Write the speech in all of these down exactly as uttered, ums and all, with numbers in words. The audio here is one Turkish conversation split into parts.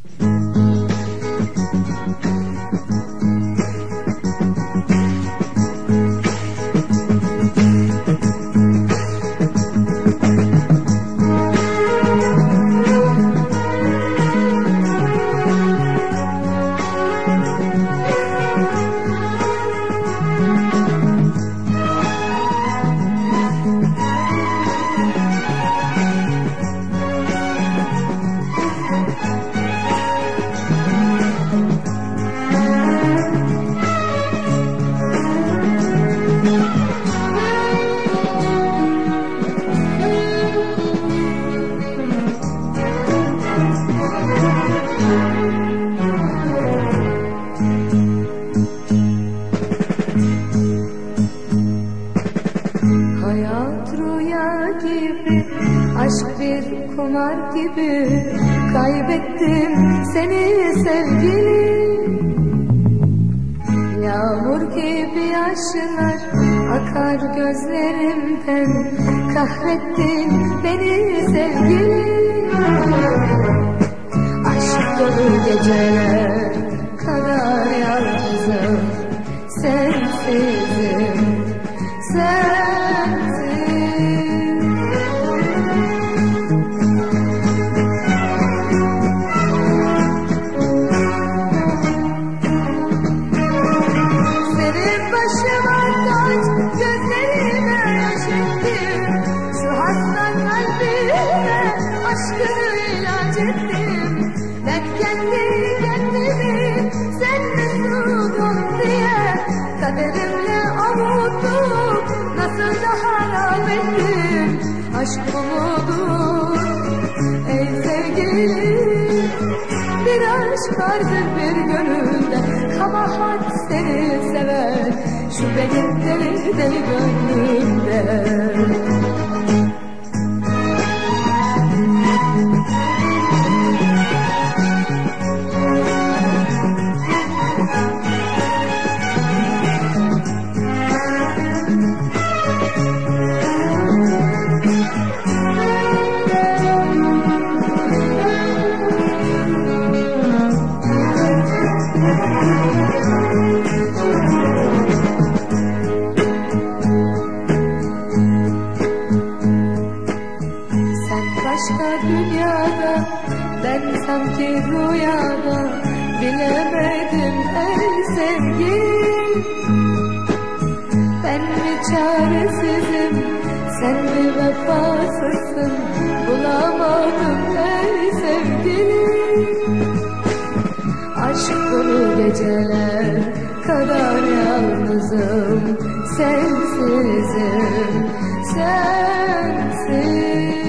Hayat rüya gibi, aşk bir kumar gibi, kaybettim seni sevgilim. Yağmur gibi yaşlar akar gözlerimden, kahrettin beni sevgilim. Aşk dolu geceler kadar yalnızım, sensizim, sensiz. Senin başıma taç, gözlerime çektim. Şu hasta kalbime aşkını ilaç ettim. Ben kendi kendimi sen mesudum diye kaderimle avuttum. Nasıl da harap ettim aşk umudur. Ey sevgilim, bir aşk vardır bir gönülde, kabahat seni sever şu benim deli deli gönlümde. Başka dünyada, ben sanki rüyada, bilemedim ey sevgilim. Ben mi çaresizim, sen mi vefasızsın, bulamadım ey sevgilim. Aşk dolu geceler kadar yalnızım, sensizim, sensiz.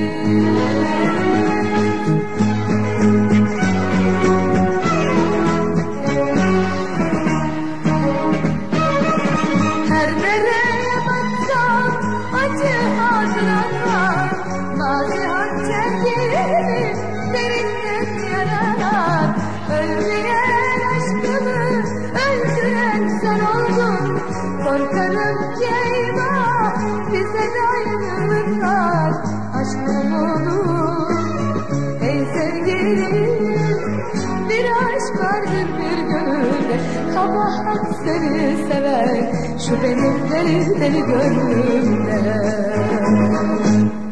Her nereye baksam acı hatıralar, mazi hançer gibi derinden yaralar. Ölmeyen aşkımı öldüren sen oldun. Korkarım ki eyvah bize de ayrılıklar. Aşkım olur ey sevgilim, bir aşk vardır bir gönülde, kabahat seni sever şu benim deli deli gönlümde.